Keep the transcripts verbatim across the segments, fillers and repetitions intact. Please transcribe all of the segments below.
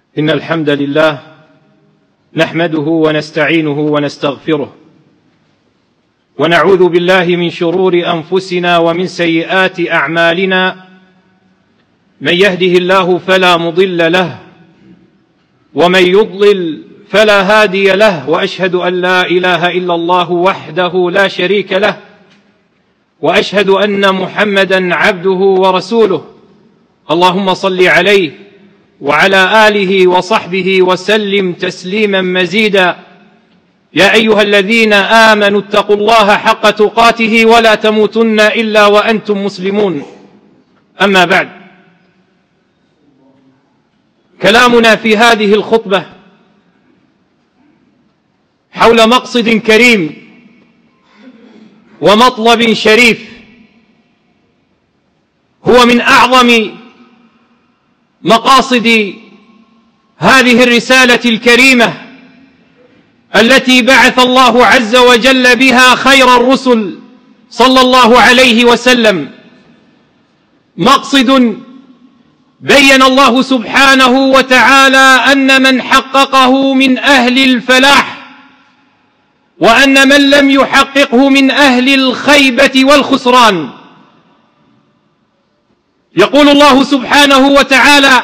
إن الحمد لله نحمده ونستعينه ونستغفره ونعوذ بالله من شرور أنفسنا ومن سيئات أعمالنا. من يهده الله فلا مضل له ومن يضلل فلا هادي له، وأشهد أن لا إله إلا الله وحده لا شريك له، وأشهد أن محمدًا عبده ورسوله. اللهم صل عليه وعلى آله وصحبه وسلم تسليما مزيدا. يا أيها الذين آمنوا اتقوا الله حق تقاته ولا تموتن إلا وأنتم مسلمون. أما بعد، كلامنا في هذه الخطبة حول مقصد كريم ومطلب شريف، هو من أعظم مقاصد هذه الرسالة الكريمة التي بعث الله عز وجل بها خير الرسل صلى الله عليه وسلم. مقصد بين الله سبحانه وتعالى أن من حققه من أهل الفلاح، وأن من لم يحققه من أهل الخيبة والخسران. يقول الله سبحانه وتعالى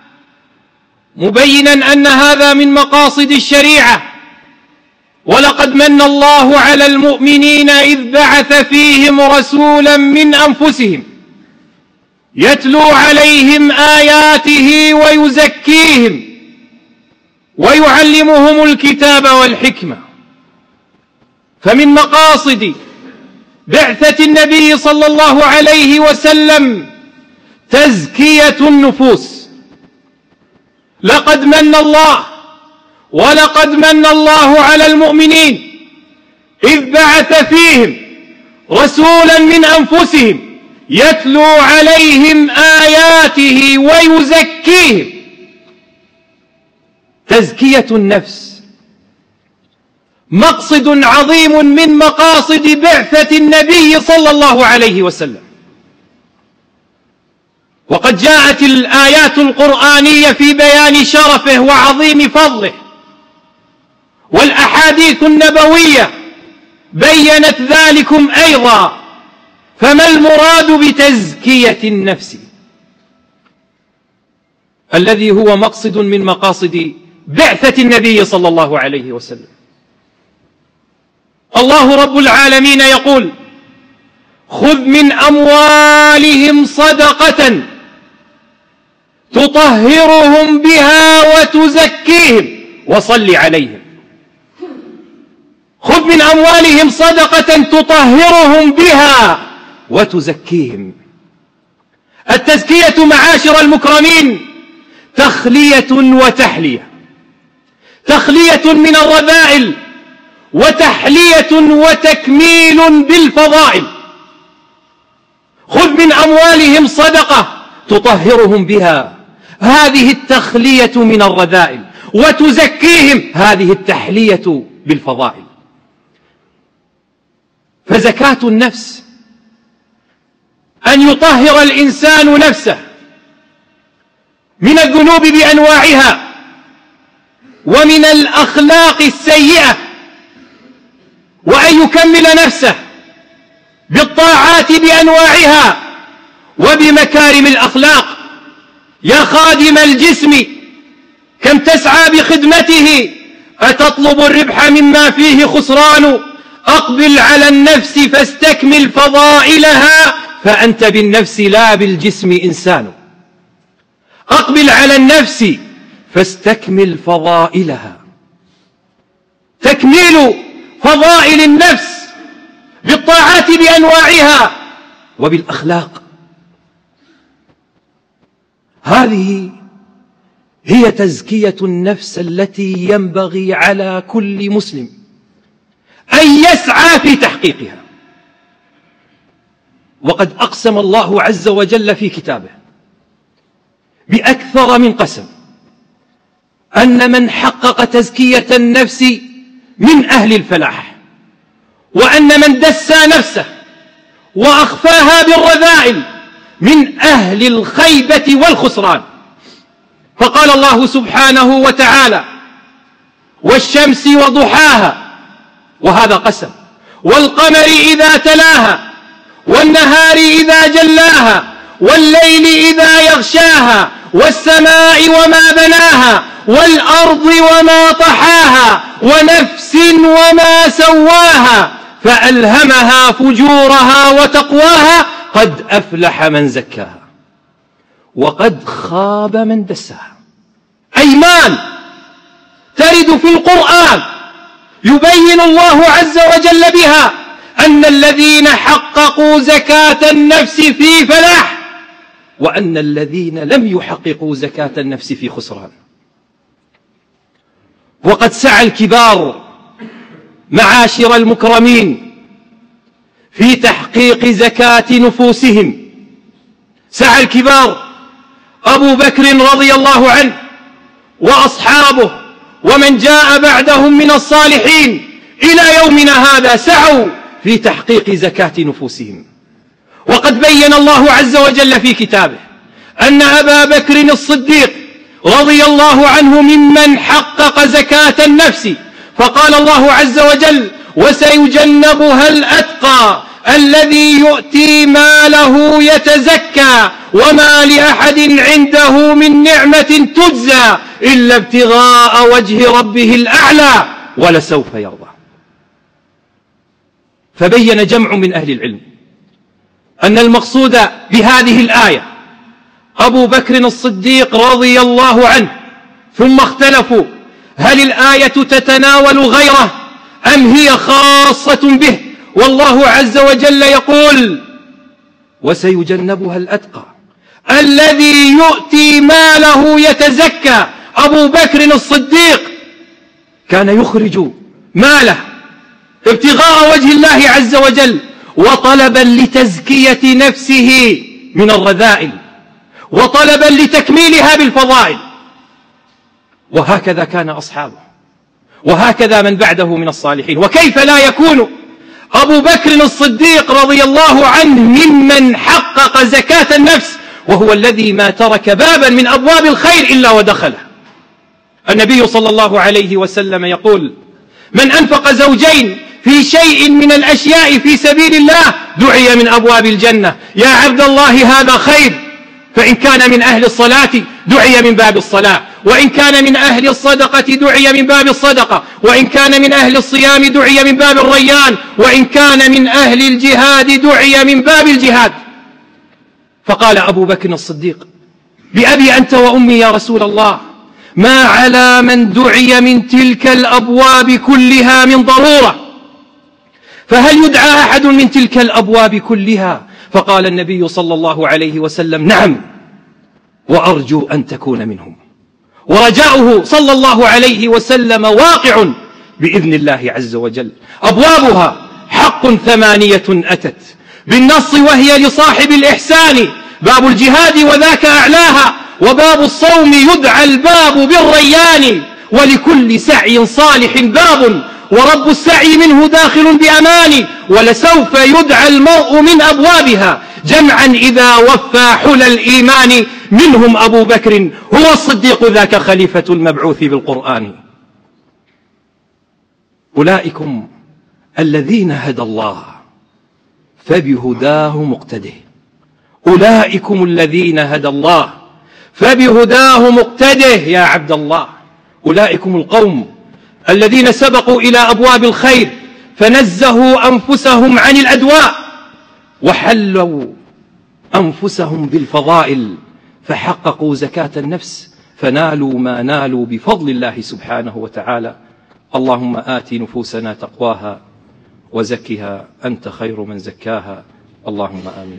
مبينا أن هذا من مقاصد الشريعة: ولقد من الله على المؤمنين إذ بعث فيهم رسولا من أنفسهم يتلو عليهم آياته ويزكيهم ويعلمهم الكتاب والحكمة. فمن مقاصد بعثة النبي صلى الله عليه وسلم تزكية النفوس. لقد من الله ولقد من الله على المؤمنين إذ بعث فيهم رسولا من أنفسهم يتلو عليهم آياته ويزكيهم. تزكية النفس مقصد عظيم من مقاصد بعثة النبي صلى الله عليه وسلم. وقد جاءت الآيات القرآنية في بيان شرفه وعظيم فضله، والأحاديث النبوية بيّنت ذلكم أيضا. فما المراد بتزكية النفس الذي هو مقصد من مقاصد بعثة النبي صلى الله عليه وسلم؟ الله رب العالمين يقول: خذ من أموالهم صدقة تطهرهم بها وتزكيهم وصل عليهم. خذ من أموالهم صدقة تطهرهم بها وتزكيهم. التزكية معاشر المكرمين تخلية وتحلية، تخلية من الرذائل وتحلية وتكميل بالفضائل. خذ من أموالهم صدقة تطهرهم بها، هذه التخلية من الرذائل، وتزكيهم، هذه التحلية بالفضائل. فزكاة النفس أن يطهر الإنسان نفسه من الذنوب بأنواعها ومن الأخلاق السيئة، وأن يكمل نفسه بالطاعات بأنواعها وبمكارم الأخلاق. يا خادم الجسم كم تسعى بخدمته، أتطلب الربح مما فيه خسران؟ أقبل على النفس فاستكمل فضائلها، فأنت بالنفس لا بالجسم إنسان. أقبل على النفس فاستكمل فضائلها. تكميل فضائل النفس بالطاعات بأنواعها وبالأخلاق، هذه هي تزكية النفس التي ينبغي على كل مسلم أن يسعى في تحقيقها. وقد أقسم الله عز وجل في كتابه بأكثر من قسم أن من حقق تزكية النفس من أهل الفلاح، وأن من دسى نفسه وأخفاها بالرذائل من أهل الخيبة والخسران. فقال فقال الله سبحانه وتعالى: والشمس وضحاها، وهذا قسم، والقمر إذا تلاها، والنهار إذا جلاها، والليل إذا يغشاها، والسماء وما بناها، والأرض وما طحاها، ونفس وما سواها، فألهمها فجورها وتقواها، قد أفلح من زكاها وقد خاب من دساها. أيمان ترد في القرآن يبين الله عز وجل بها أن الذين حققوا زكاة النفس في فلاح، وأن الذين لم يحققوا زكاة النفس في خسران. وقد سعى الكبار معاشر المكرمين في تحقيق زكاة نفوسهم. سعى الكبار أبو بكر رضي الله عنه وأصحابه ومن جاء بعدهم من الصالحين إلى يومنا هذا سعوا في تحقيق زكاة نفوسهم. وقد بين الله عز وجل في كتابه أن أبا بكر الصديق رضي الله عنه ممن حقق زكاة النفس، فقال الله عز وجل: وسيجنبها الأتقى الذي يؤتي ماله يتزكى وما لأحد عنده من نعمة تجزى إلا ابتغاء وجه ربه الأعلى ولسوف يرضى. فبين جمع من أهل العلم أن المقصود بهذه الآية أبو بكر الصديق رضي الله عنه، ثم اختلفوا هل الآية تتناول غيره أم هي خاصة به. والله عز وجل يقول: وسيجنبها الأتقى الذي يؤتي ماله يتزكى. أبو بكر الصديق كان يخرج ماله ابتغاء وجه الله عز وجل وطلبا لتزكية نفسه من الرذائل وطلبا لتكميلها بالفضائل. وهكذا كان أصحابه، وهكذا من بعده من الصالحين. وكيف لا يكون أبو بكر الصديق رضي الله عنه ممن حقق زكاة النفس، وهو الذي ما ترك بابا من أبواب الخير إلا ودخله. النبي صلى الله عليه وسلم يقول: من أنفق زوجين في شيء من الأشياء في سبيل الله دعي من أبواب الجنة. يا عبد الله هذا خير، فإن كان من أهل الصلاة دعي من باب الصلاة، وإن كان من أهل الصدقة دعي من باب الصدقة، وإن كان من أهل الصيام دعي من باب الريان، وإن كان من أهل الجهاد دعي من باب الجهاد. فقال أبو بكر الصديق: بأبي أنت وأمي يا رسول الله، ما على من دعي من تلك الأبواب كلها من ضرورة، فهل يدعى أحد من تلك الأبواب كلها؟ فقال النبي صلى الله عليه وسلم: نعم، وأرجو أن تكون منهم. ورجاؤه صلى الله عليه وسلم واقع بإذن الله عز وجل. أبوابها حق ثمانية أتت بالنص، وهي لصاحب الإحسان باب الجهاد وذاك أعلاها، وباب الصوم يدعى الباب بالريان، ولكل سعي صالح باب، ورب السعي منه داخل بأمان، ولسوف يدعى المرء من أبوابها جمعا إذا وفى حلى الإيمان. منهم أبو بكر هو الصديق ذاك خليفة المبعوث بالقرآن. أولئكم الذين هدى الله فبهداه مقتده. أولئكم الذين هدى الله فبهداه مقتده يا عبد الله. أولئكم القوم الذين سبقوا إلى أبواب الخير فنزهوا أنفسهم عن الأدواء، وحلوا أنفسهم بالفضائل، فحققوا زكاة النفس، فنالوا ما نالوا بفضل الله سبحانه وتعالى. اللهم آت نفوسنا تقواها وزكها أنت خير من زكاها. اللهم آمين.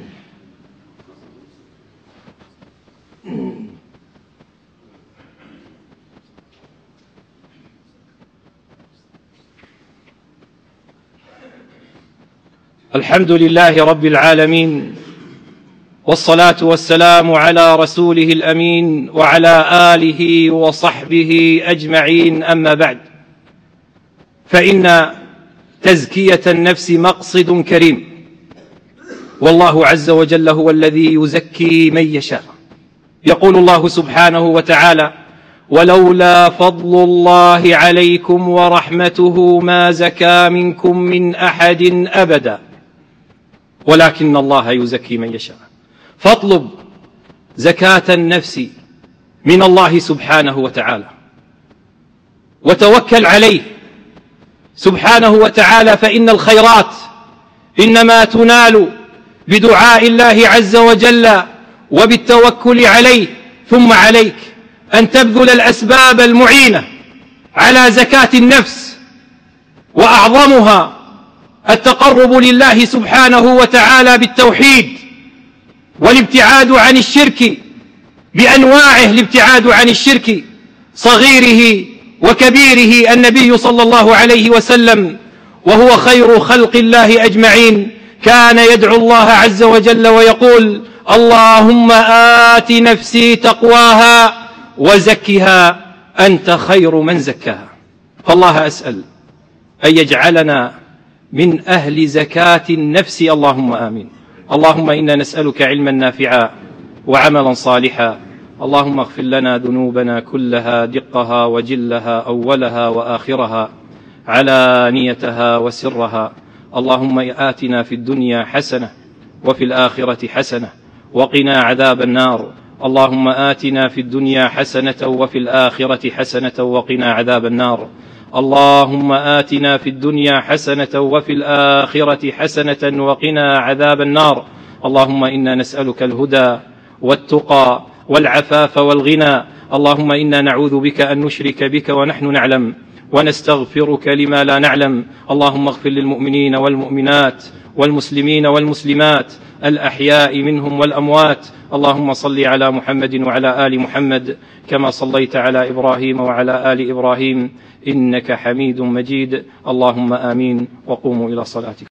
الحمد لله رب العالمين، والصلاة والسلام على رسوله الأمين وعلى آله وصحبه أجمعين. أما بعد، فإن تزكية النفس مقصد كريم، والله عز وجل هو الذي يزكي من يشاء. يقول الله سبحانه وتعالى: ولولا فضل الله عليكم ورحمته ما زكى منكم من أحد أبدا ولكن الله يزكي من يشاء. فاطلب زكاة النفس من الله سبحانه وتعالى وتوكل عليه سبحانه وتعالى، فإن الخيرات إنما تنال بدعاء الله عز وجل وبالتوكل عليه. ثم عليك أن تبذل الأسباب المعينة على زكاة النفس، وأعظمها التقرب لله سبحانه وتعالى بالتوحيد والابتعاد عن الشرك بأنواعه، الابتعاد عن الشرك صغيره وكبيره. النبي صلى الله عليه وسلم وهو خير خلق الله أجمعين كان يدعو الله عز وجل ويقول: اللهم آت نفسي تقواها وزكها أنت خير من زكاها. فالله أسأل أن يجعلنا من أهل زكاة النفس، اللهم آمين. اللهم إنا نسألك علما نافعا وعملا صالحا. اللهم اغفر لنا ذنوبنا كلها دقها وجلها أولها وآخرها علانيتها وسرها. اللهم آتنا في الدنيا حسنة وفي الآخرة حسنة وقنا عذاب النار. اللهم آتنا في الدنيا حسنة وفي الآخرة حسنة وقنا عذاب النار. اللهم آتنا في الدنيا حسنة وفي الآخرة حسنة وقنا عذاب النار. اللهم إنا نسألك الهدى والتقى والعفاف والغنى. اللهم إنا نعوذ بك أن نشرك بك ونحن نعلم ونستغفرك لما لا نعلم. اللهم اغفر للمؤمنين والمؤمنات والمسلمين والمسلمات الأحياء منهم والأموات. اللهم صل على محمد وعلى آل محمد كما صليت على إبراهيم وعلى آل إبراهيم إنك حميد مجيد. اللهم آمين. وقوموا إلى صلاتكم.